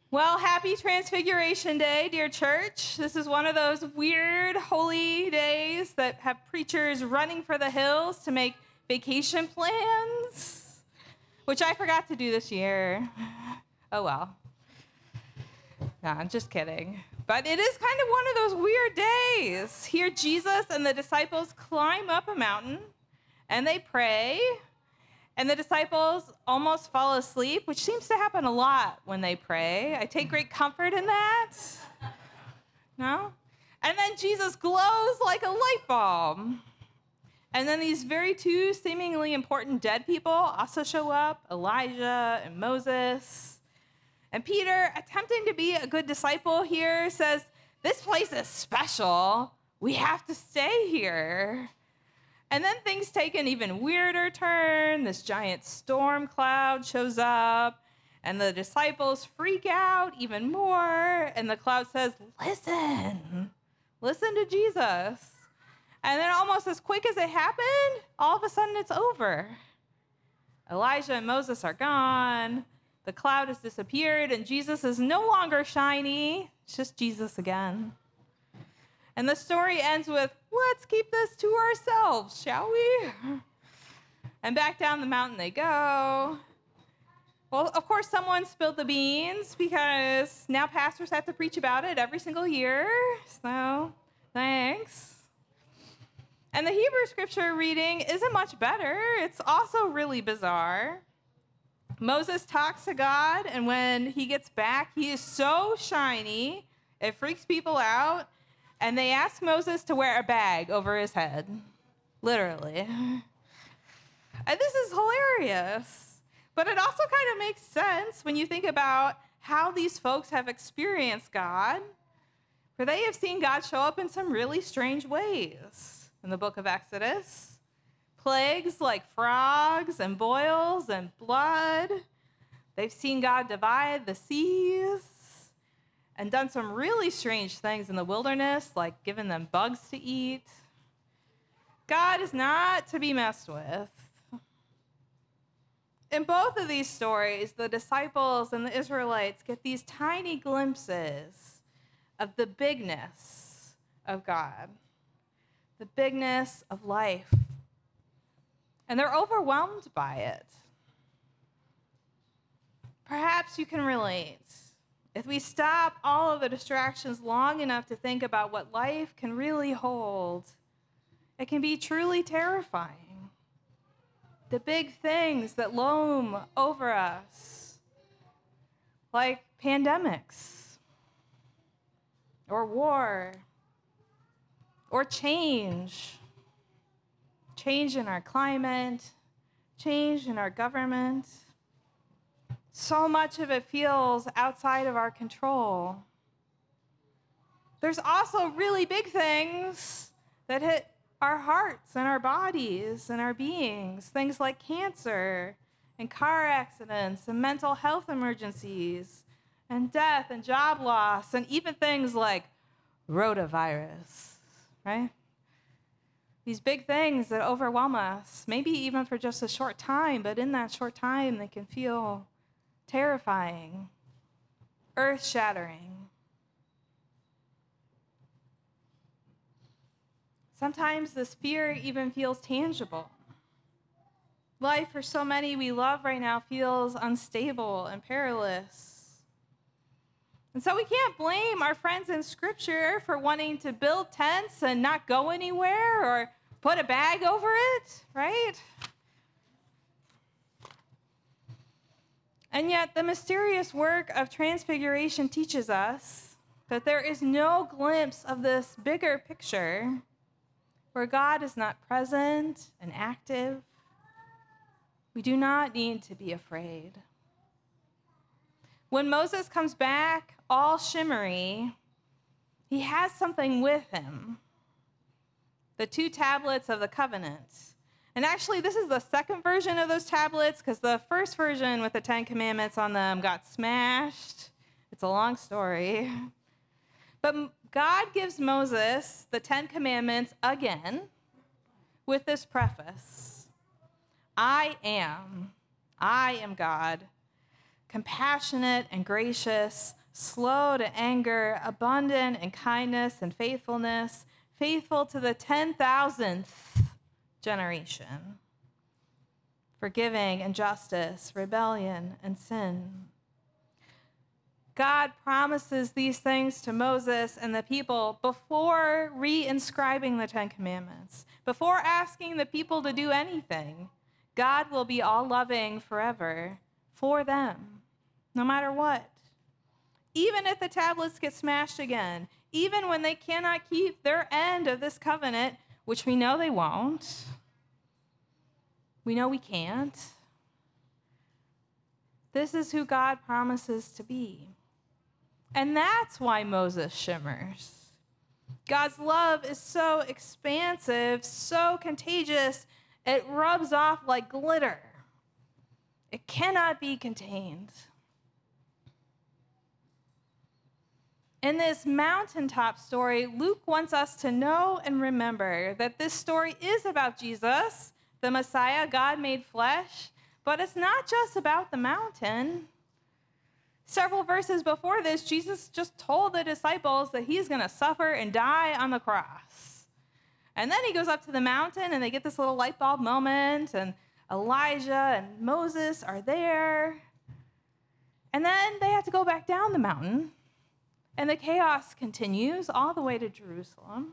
Well, happy Transfiguration Day, dear church. This is one of those weird holy days that have preachers running for the hills to make vacation plans, which I forgot to do this year. Oh well. No, I'm just kidding. But it is kind of one of those weird days. Here, Jesus and the disciples climb up a mountain and they pray. And the disciples almost fall asleep, which seems to happen a lot when they pray. I take great comfort in that. No? And then Jesus glows like a light bulb. And then these two seemingly important dead people also show up, Elijah and Moses. And Peter, attempting to be a good disciple here, says, "This place is special. We have to stay here." And then things take an even weirder turn. This giant storm cloud shows up, and the disciples freak out even more. And the cloud says, listen to Jesus. And then almost as quick as it happened, all of a sudden it's over. Elijah and Moses are gone. The cloud has disappeared, and Jesus is no longer shiny. It's just Jesus again. And the story ends with, let's keep this to ourselves, shall we? And back down the mountain they go. Well, of course, someone spilled the beans because now pastors have to preach about it every single year. So, thanks. And the Hebrew scripture reading isn't much better. It's also really bizarre. Moses talks to God, and when he gets back, he is so shiny, it freaks people out. And they ask Moses to wear a bag over his head, literally. And this is hilarious. But it also kind of makes sense when you think about how these folks have experienced God, for they have seen God show up in some really strange ways in the book of Exodus. Plagues like frogs and boils and blood. They've seen God divide the seas and done some really strange things in the wilderness, like giving them bugs to eat. God is not to be messed with. In both of these stories, the disciples and the Israelites get these tiny glimpses of the bigness of God, the bigness of life, and they're overwhelmed by it. Perhaps you can relate. If we stop all of the distractions long enough to think about what life can really hold, it can be truly terrifying. The big things that loom over us, like pandemics, or war, or change in our climate, change in our government. So much of it feels outside of our control. There's also really big things that hit our hearts and our bodies and our beings, things like cancer and car accidents and mental health emergencies and death and job loss and even things like rotavirus, right? These big things that overwhelm us, maybe even for just a short time, but in that short time, they can feel terrifying, earth-shattering. Sometimes this fear even feels tangible. Life for so many we love right now feels unstable and perilous. And so we can't blame our friends in Scripture for wanting to build tents and not go anywhere or put a bag over it, right? And yet, the mysterious work of transfiguration teaches us that there is no glimpse of this bigger picture where God is not present and active. We do not need to be afraid. When Moses comes back, all shimmery, he has something with him. The 2 tablets of the covenant. And actually, this is the second version of those tablets because the first version with the 10 commandments on them got smashed. It's a long story. But God gives Moses the 10 commandments again with this preface. I am God. compassionate and gracious, slow to anger, abundant in kindness and faithfulness, faithful to the 10,000th generation, forgiving injustice, rebellion, and sin. God promises these things to Moses and the people before reinscribing the Ten Commandments, before asking the people to do anything. God will be all loving forever for them, no matter what. Even if the tablets get smashed again, even when they cannot keep their end of this covenant, which we know they won't, we know we can't. This is who God promises to be. And that's why Moses shimmers. God's love is so expansive, so contagious, it rubs off like glitter. It cannot be contained. In this mountaintop story, Luke wants us to know and remember that this story is about Jesus, the Messiah, God made flesh, but it's not just about the mountain. Several verses before this, Jesus just told the disciples that he's going to suffer and die on the cross. And then he goes up to the mountain, and they get this little light bulb moment, and Elijah and Moses are there. And then they have to go back down the mountain, and the chaos continues all the way to Jerusalem.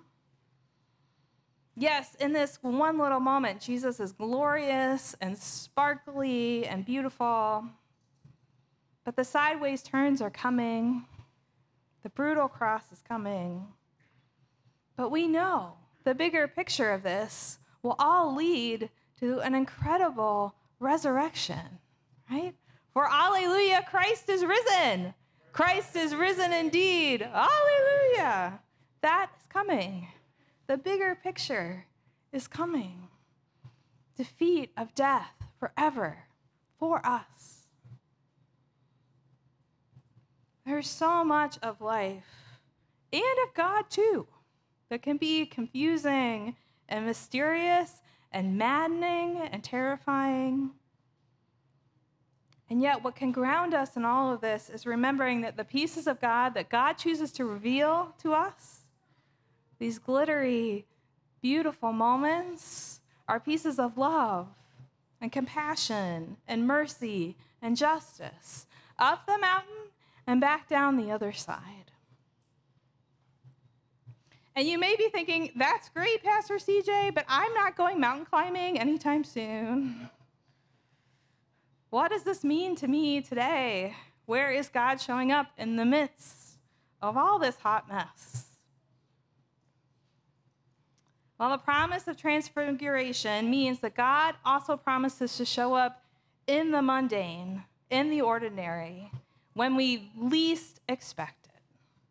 Yes, in this one little moment, Jesus is glorious and sparkly and beautiful. But the sideways turns are coming. The brutal cross is coming. But we know the bigger picture of this will all lead to an incredible resurrection, right? For alleluia, Christ is risen. Christ is risen indeed. Alleluia. That is coming. The bigger picture is coming. Defeat of death forever for us. There's so much of life, and of God too, that can be confusing and mysterious and maddening and terrifying. And yet what can ground us in all of this is remembering that the pieces of God that God chooses to reveal to us, these glittery, beautiful moments, are pieces of love and compassion and mercy and justice, up the mountain and back down the other side. And you may be thinking, that's great, Pastor CJ, but I'm not going mountain climbing anytime soon. What does this mean to me today? Where is God showing up in the midst of all this hot mess? Well, the promise of transfiguration means that God also promises to show up in the mundane, in the ordinary, when we least expect it.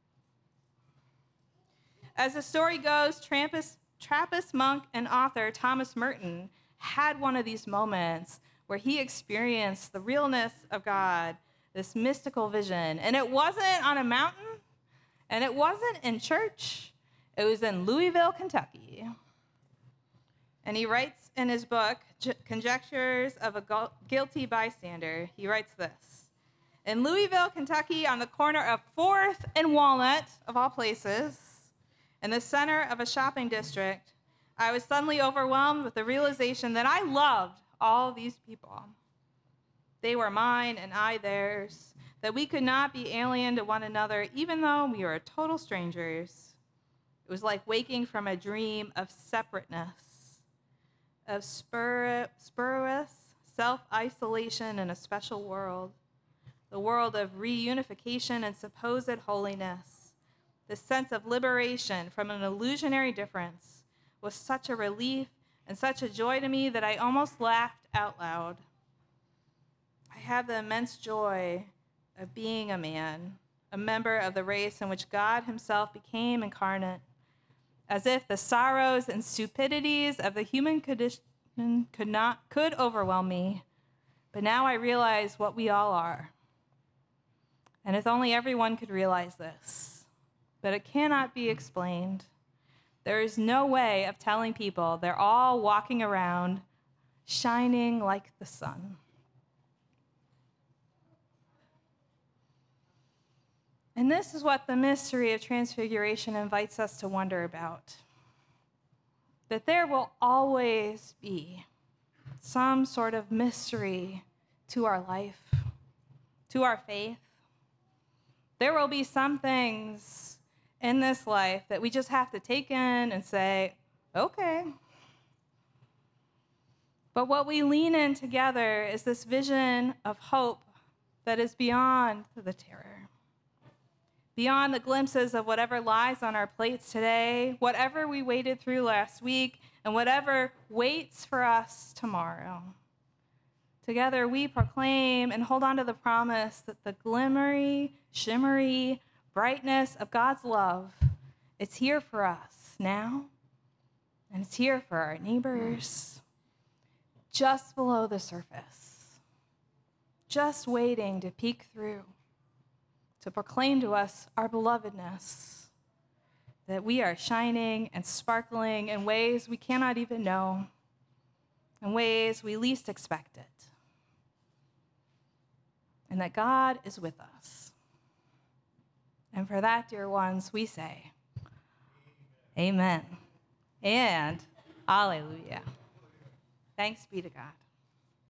As the story goes, Trappist monk and author Thomas Merton had one of these moments where he experienced the realness of God, this mystical vision. And it wasn't on a mountain, and it wasn't in church. It was in Louisville, Kentucky. And he writes in his book, Conjectures of a Guilty Bystander, he writes this. In Louisville, Kentucky, on the corner of 4th and Walnut, of all places, in the center of a shopping district, I was suddenly overwhelmed with the realization that I loved all these people. They were mine and I theirs, that we could not be alien to one another, even though we were total strangers. It was like waking from a dream of separateness, of spurious self-isolation in a special world, the world of reunification and supposed holiness. The sense of liberation from an illusionary difference was such a relief and such a joy to me that I almost laughed out loud. I have the immense joy of being a man, a member of the race in which God himself became incarnate, as if the sorrows and stupidities of the human condition could overwhelm me. But now I realize what we all are. And if only everyone could realize this. But it cannot be explained. There is no way of telling people they're all walking around shining like the sun. And this is what the mystery of transfiguration invites us to wonder about. That there will always be some sort of mystery to our life, to our faith. There will be some things in this life that we just have to take in and say, okay. But what we lean in together is this vision of hope that is beyond the terror, beyond the glimpses of whatever lies on our plates today, whatever we waded through last week, and whatever waits for us tomorrow. Together we proclaim and hold on to the promise that the glimmery, shimmery brightness of God's love is here for us now, and it's here for our neighbors, just below the surface, just waiting to peek through, to proclaim to us our belovedness, that we are shining and sparkling in ways we cannot even know, in ways we least expect it, and that God is with us. And for that, dear ones, we say, Amen and Alleluia. Thanks be to God.